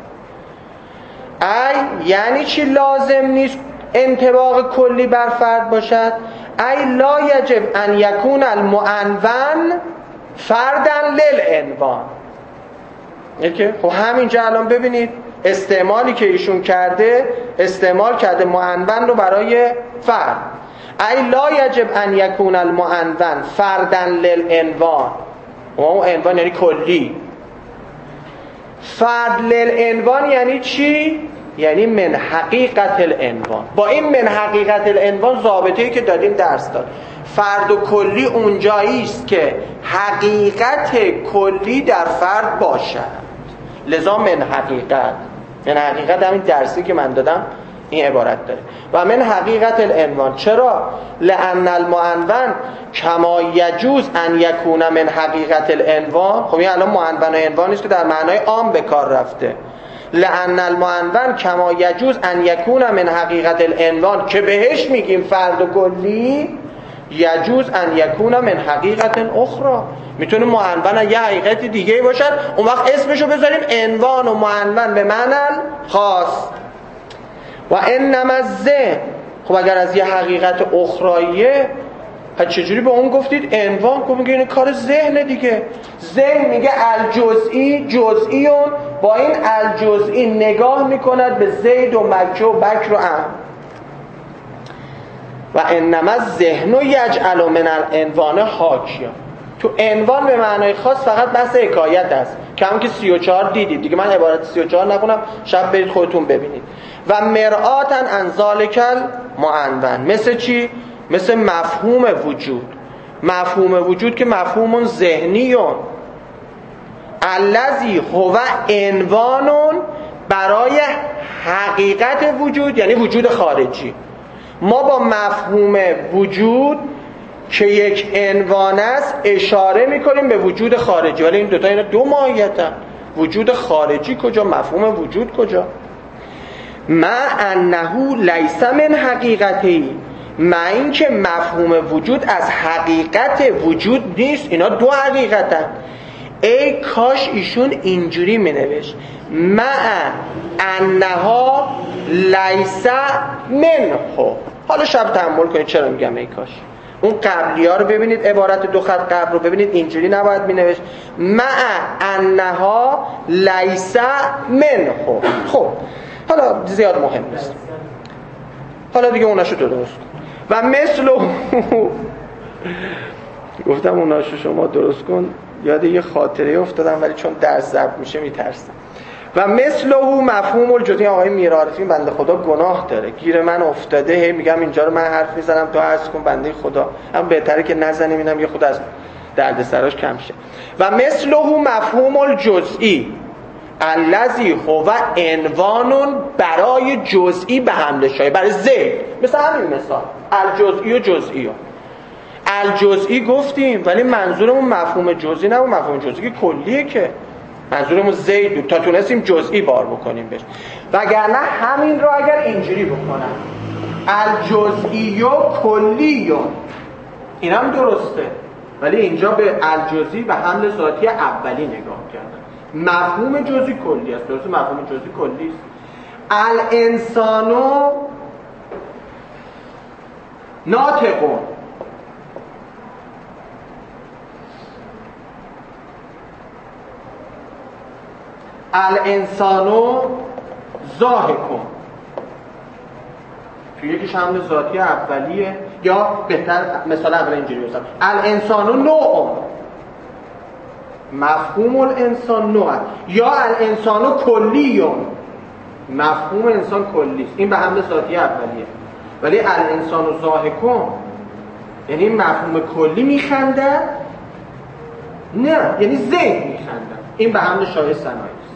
ای یعنی چی لازم نیست انطباق کلی بر فرد باشد؟ ای لا یجب ان یکون المعنون فردن للعنوان. خب همینجا الان ببینید استعمالی که ایشون کرده، استعمال کرده معنون رو برای فرد. ای لا یجب ان یکون المعنون فردن للعنوان. اون عنوان یعنی کلی. فرد للعنوان یعنی چی؟ یعنی من حقیقت العنوان. با این من حقیقت العنوان ضابطه‌ای که دادیم درس داد. فرد و کلی اونجایی است که حقیقت کلی در فرد باشد. لذا من حقیقت، من حقیقت همین درسی که من دادم این عبارت داره. و من حقیقت العنوان. چرا؟ لأن المعنون کما یجوز ان یکون من حقیقت العنوان. خب این الان معنون و عنوان نیست که در معنای عام به کار رفته. لأن المعنون کما یجوز ان یکون من حقیقت العنوان، که بهش میگیم فرد و کلی، یجوز ان یکون من حقیقت اخرى. میتونه معنون یه حقیقت دیگه باشد، اون وقت اسمشو بذاریم عنوان و معنون به معنی خاص. و انما الذهن، خب اگر از یه حقیقت اخراییه پس چجوری به اون گفتید عنوان؟ خب میگه این کار ذهن دیگه. ذهن میگه الجزئی جزئیون، با این الجزئی نگاه میکند به زید و مکه و بکر و عم. و انما الذهن یجعل من العنوان حاکیا. تو عنوان به معنای خاص فقط بحث حکایت است که هم که 34 دیدید دیگه. من عبارت 34 نخونم، شب برید خودتون ببینید. و مرآتا عن ذالک المعنون، مثل چی؟ مثل مفهوم وجود. مفهوم وجود که مفهوم ذهنیون الذی هو عنوان برای حقیقت وجود، یعنی وجود خارجی. ما با مفهوم وجود که یک عنوان است اشاره میکنیم به وجود خارجی، ولی این دوتا اینا دو ماهیتن. وجود خارجی کجا، مفهوم وجود کجا؟ مع انه لیس من حقیقتی، مع این که مفهوم وجود از حقیقت وجود نیست. اینا دو حقیقتن. ای کاش ایشون اینجوری می نوشت مع انها لیس منه. حالا شب تأمل کنید چرا میگم ای کاش. اون قبلی ها رو ببینید، عبارت دو خط قبل رو ببینید، اینجوری نباید می نوشت مع انها لیس منه. خب حالا زیاد مهم نیست، حالا دیگه اوناشو درست کن. و مثل گفتم اوناشو شما درست کن، یاد یه خاطره افتادم ولی چون درس ضبط میشه میترسم. و مثله مفهوم الجزئی. آقای میرعرفی بنده خدا گناه داره، گیر من افتاده، هی میگم اینجا رو من حرف میزنم تو عرض کن بنده خدا، اما بهتره که نزنیم، اینم یه خود از دردسراش کم شه. و مثله مفهوم الجزئی الذی هو عنوان برای جزئی به حمل شایع، برای زید. مثل همین مثال الجزئی و جزئی ها. الجزئی گفتیم ولی منظورمون مفهوم جزئی نه، مفهوم جزئی کلیه که منظورمون زید بود تا تونستیم جزئی بار بکنیم بهش. وگرنه همین رو اگر اینجوری بکنم الجزئی و کلی این هم درسته، ولی اینجا به الجزئی و حمل ذاتی اولی نگاه کردن. مفهوم جزئی کلی است، درسته مفهوم جزئی کلی است. الانسانو ناطقون، الانسانو ضاحکون، تو یکیش حمل ذاتی اولیه، یا بهتر مثال اول اینجوری بزنم الانسانو نوع، مفهوم الانسان نوع، یا الانسانو کلیون، مفهوم انسان کلی است. این به حمل ذاتی اولیه. ولی الانسانو ضاحکون یعنی مفهوم کلی میخنده، نه یعنی ذهن میخنده. این به حمل شایع ثنایی است.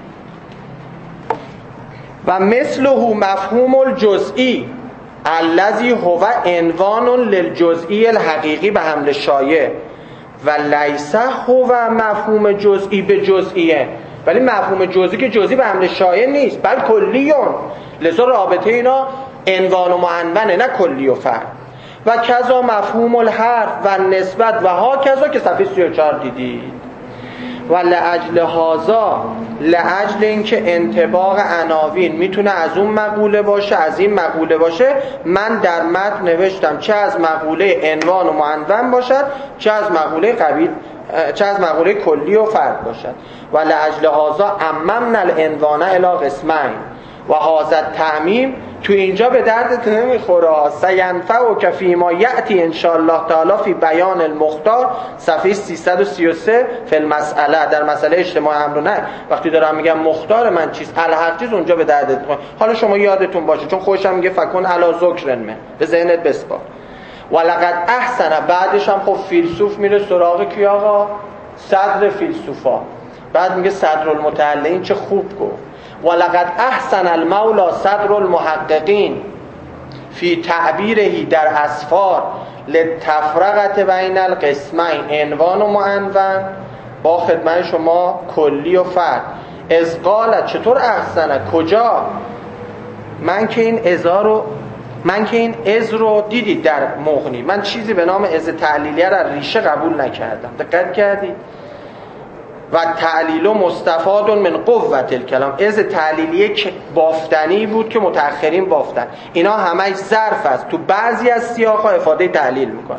و مثله مفهوم الجزئی الذی هو عنوان للجزئی الحقیقی به حمل شایع و لیس هو مفهوم جزئی به جزئیه، ولی مفهوم جزئی که جزئی به حمل شایع نیست بل کلیون، لذا رابطه اینا عنوان و معنونه نه کلی و فرد. و کذا مفهوم الحرف و نسبت و ها کذا که صفحه 34 دیدید. و لأجل هذا، لأجل اینکه انطباق عناوین میتونه از اون مقوله باشه از این مقوله باشه، من در متن نوشتم چه از مقوله عنوان و معنون باشد چه از مقوله کلی و فرد باشد. و لأجل هذا عممنا العنوان الی قسمین و هذا التعمیم تو اینجا به دردت نمیخوره. سینفعک فیما یأتی ان شاء الله تعالی فی بیان المختار صفحه 333 فی المسئله، در مسئله اجتماع امر و نهی. وقتی دارم میگم مختار من چیست الحق چیز، اونجا به دردت میخوره. حالا شما یادتون باشه چون خوشم میگه فکن علی ذکر من، به ذهنت بسپار. ولقد احسن، بعدش هم خب فیلسوف میره سراغ کی آقا؟ صدر فیلسوفا. بعد میگه صدر المتعلقین، چه خوب گفت. ولقد احسن المولا صدر المحققین فی تعبیره در اسفار للتفرقه بین القسمین عنوان و معنون با خدمت شما کلی و فرد. از قالت، چطور احسنه؟ کجا؟ من که این از رو دیدید در مغنی، من چیزی به نام از تعلیلیه را ریشه قبول نکردم. دقت کردید؟ و تعلیل مستفاد من قوت الکلام، از تعلیلیه که بافتنی بود که متأخرین بافتن، اینا همش ظرف است، تو بعضی از سیاق‌ها افاده تعلیل میکنن.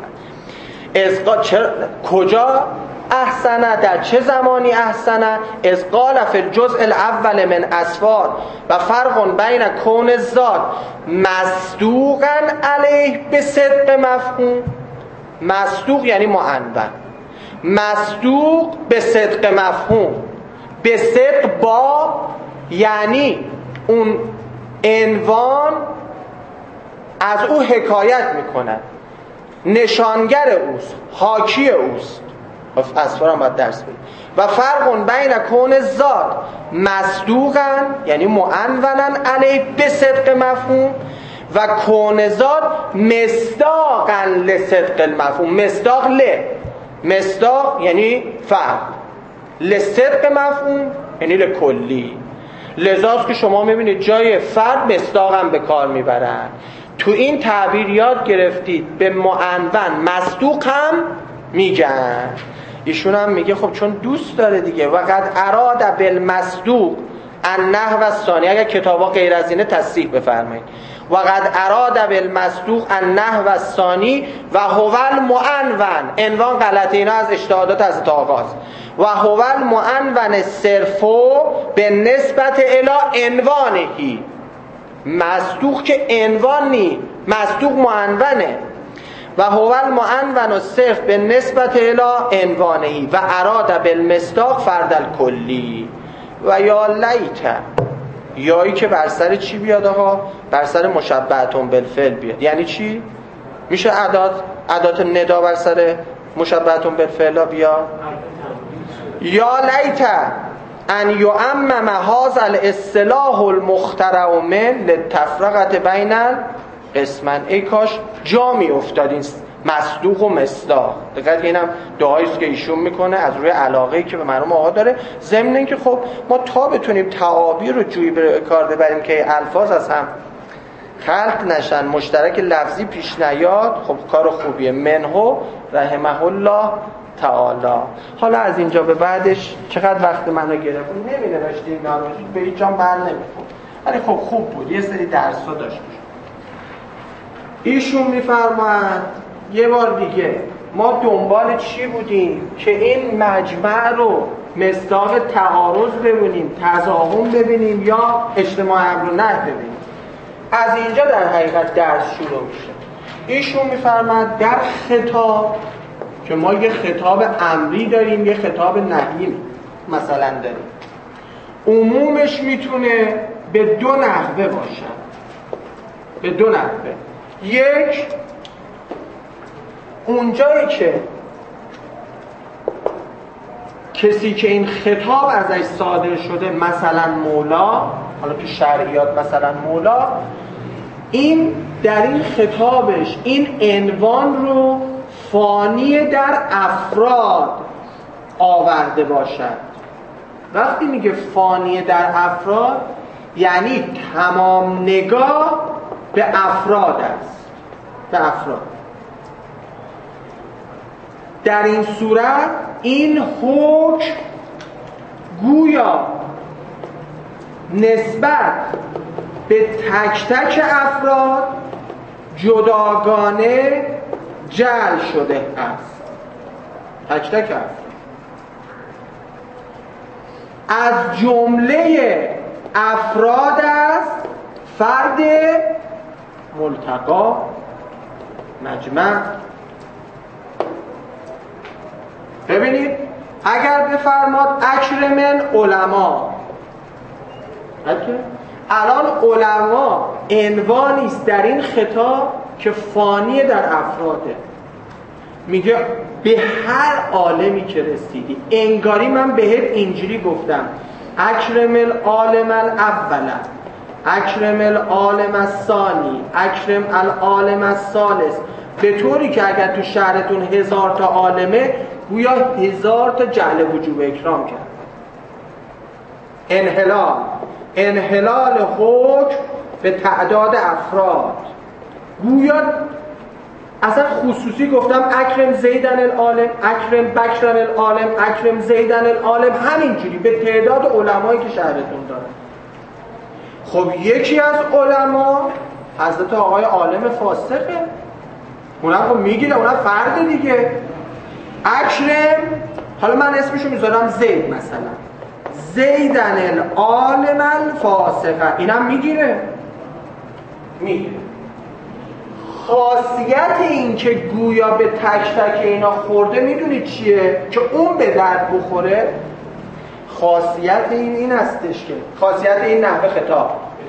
کجا احسنه؟ در چه زمانی احسنه؟ از قال فی الجزء الاول من اسفار و فرق بین کون الذات مصدوقا علیه به صدق مفهوم. مصدوق یعنی معنون، مصدوق به صدق مفهوم. به صدق با یعنی اون عنوان از او حکایت میکند، نشانگر اوست، حاکی اوست. اسفارم باید درس بدید. و فرق بین کون ذات مصدوقا یعنی معنونا علیه به صدق مفهوم و کون ذات مصداقا لصدق المفهوم. مصداق مصداق یعنی فرد، لصدق مفهوم یعنی لکلی. لذاست که شما میبینید جای فرد مصداق هم به کار میبرن. تو این تعبیر یاد گرفتید به معنون مصدوق هم میگن. ایشون هم میگه خب چون دوست داره دیگه. و قد اراد بالمصدوق النحو الثانی، اگر کتابا غیر از اینه تصحیح بفرمایید. و قد اراد بالمصدوق النحو الثانی و هو المعنون. عنوان غلطه، اینا از اجتهادات از آغاز. و هو المعنون صرفو به نسبت الی عنوانهی. مصدوق که عنوان نی، مصدوق معنونه. و هو المعنون صرف به نسبت الی عنوانهی و اراد بالمصداق فرد الکلی. و یا لیت، یایی که بر سر چی بیاد آقا؟ بر سر مشبهتون بالفعل بیاد. یعنی چی؟ میشه ادات ندا بر سر مشبهتون بالفعل بیا یا لیت ان یعمم هذا الاصطلاح المخترع من للتفرقه بین القسمین. ای کاش جا می افتاد این مصدوق و مصداق. دقیقاً اینم دعایی است که ایشون میکنه از روی علاقه‌ای که به مرحوم آقا داره، ضمن اینکه خب ما تا بتونیم تعابیر رو جویی به کار ببریم که الفاظ از هم خلط نشن، مشترک لفظی پیش نیاد، خب کار خوبیه. منهو رحمه الله تعالی. حالا از اینجا به بعدش چقدر وقت منو گرفت نمی‌نوشتیم، ناراضی به هیچ جام بر نمی‌خورد، ولی خب خوب بود، یه سری درس‌ها داشت. ایشون می‌فرماید یه بار دیگه ما دنبال چی بودیم که این مجمع رو مصداق تعارض ببینیم، تضاهم ببینیم یا اجتماع امر و نهی ببینیم. از اینجا در حقیقت درس شروع میشه. ایشون می‌فرماید در خطاب که ما یه خطاب امری داریم، یه خطاب نهی مثلا داریم، عمومش میتونه به دو نحوه باشه. به دو نحوه. یک، اونجایی که کسی که این خطاب ازش صادر شده، مثلا مولا، حالا تو شرعیات مثلا مولا، این در این خطابش این عنوان رو فانی در افراد آورده باشد. وقتی میگه فانی در افراد یعنی تمام نگاه به افراد است، به افراد. در این صورت این حکم گویا نسبت به تک تک افراد جداگانه جعل شده است. تک تک افراد از جمله افراد است فرد ملتقا مجمع. ببینید اگر بفرماد اکرم العلماء، الان علما عنوانی است در این خطاب که فانی در افراده. میگه به هر عالمی که رسیدی، انگاری من بهت اینجوری گفتم اکرم العالم الاول، اکرم العالم الثانی، اکرم العالم الثالث، به طوری که اگر تو شهرتون 1000 تا عالمه گویا 1000 تا جعل وجوب اکرام کرد. انحلال حکم به تعداد افراد، گویا اصلا خصوصی گفتم اکرم زیدن العالم، اکرم بکرم العالم، اکرم زیدن العالم، همینجوری به تعداد علمایی که شهرتون داره. خب یکی از علما حضرت آقای عالم فاسقه، اونم خب میگیره، اونم فرد دیگه. اکرم، حالا من اسمشو میذارم زید، مثلا زیدن العالم الفاسقه، اینم میگیره. خاصیت این که گویا به تک تک اینا خورده میدونید چیه؟ که اون به درد بخوره. خاصیت این هستش که خاصیت این نحوه خطاب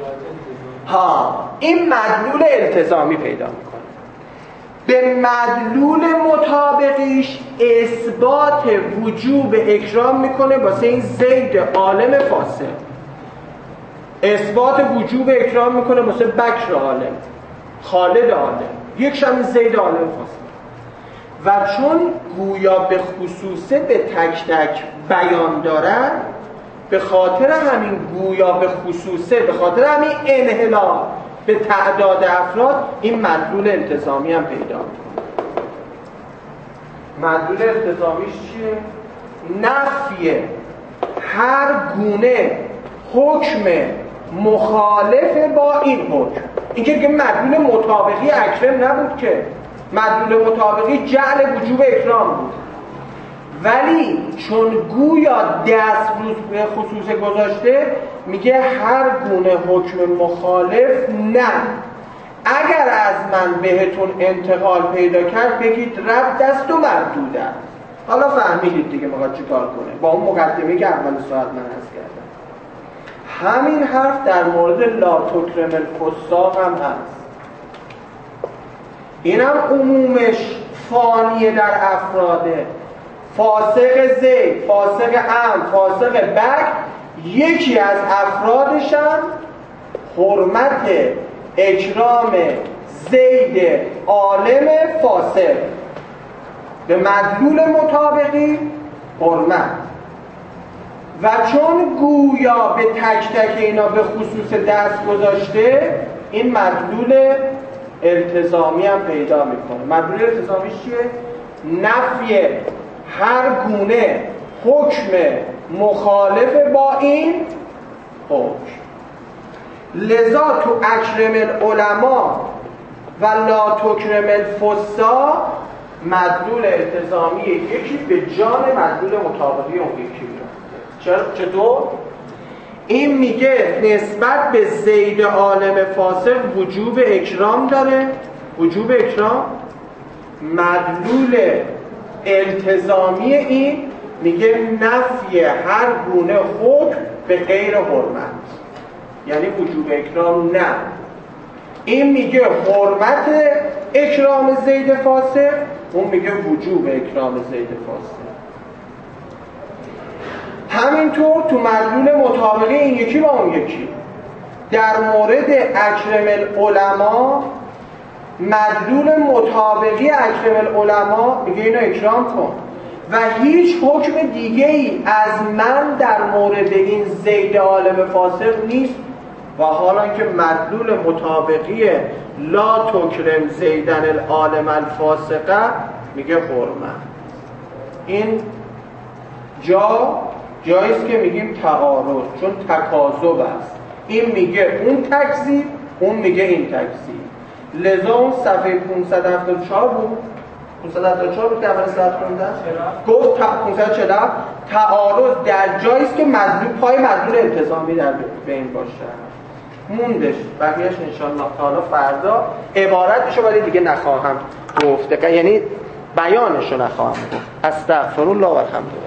این مدلول التزامی پیدا میکنه. به مدلول مطابقیش اثبات وجوب اکرام میکنه واسه این زید عالم فاسق، اثبات وجوب اکرام میکنه واسه بکر عالم، خالد عالم، یک شم زید عالم فاسق. و چون گویا به خصوصه به تک تک بیان دارن، به خاطر همین گویا به خصوصه، به خاطر همین انحلال به تعداد افراد، این مدلول التزامی هم پیدا میکنه. مدلول التزامیش چیه؟ نفی هر گونه حکم مخالف با این حکم. این که مدلول مطابقی اکرم نبود، که مدلول مطابقی جعل وجوب اکرام بود، ولی چون گویا دست روز به خصوص گذاشته، میگه هر گونه حکم مخالف نه. اگر از من بهتون انتقال پیدا کرد بگید رد دست و مردود است. حالا فهمیدید دیگه میخواد چی کار کنه با اون مقدمه که اول ساعت من عرض کردم. همین حرف در مورد لا تکرم الفساق هم هست. اینم عمومش فانیه در افراده، فاسق زید، فاسق عمد، فاسق بک، یکی از افرادشم حرمت اکرام زید عالم فاسق به مدلول مطابقی حرمت. و چون گویا به تک تک اینا به خصوص دست گذاشته، این مدلول التزامی هم پیدا میکنه. مدلول التزامی چیه؟ نفی هر گونه حکم مخالف با این حکم. لذا تو اکرم العلماء و لا تکرم الفساق مدلول التزامی یکی به جان مدلول مطابقی اون یکی میاد. چطور؟ این میگه نسبت به زید عالم فاسق وجوب اکرام داره. وجوب اکرام مدلول التزامی این میگه نفی هر گونه حکم به غیر حرمت، یعنی وجوب اکرام نه. این میگه حرمت اکرام زید فاسق، اون میگه وجوب اکرام زید فاسق. همینطور تو مدلول مطابقی این یکی با اون یکی. در مورد اکرم العلماء مدلول مطابقی اکرم العلماء میگه اینو اکرام کن و هیچ حکم دیگه ای از من در مورد این زید عالم فاسق نیست. و حالا که مدلول مطابقی لا تکرم زیدن العالم الفاسقه میگه حرمت. این جاییست که میگیم تعارض، چون تکاذب است. این میگه اون تکذیب، اون میگه این تکذیب. لذا اون صفحه 574 بود، 574 بود که اول ساعت خوندن گفت 540 تعارض در جاییست که مدلول پای مدلول التزامی در بین باشه. موندش بقیهش انشاءالله تعالی فردا عبارتشو ولی دیگه نخواهم گفت، یعنی بیانشو نخواهم گفت. استغفرالله و الحمدلله.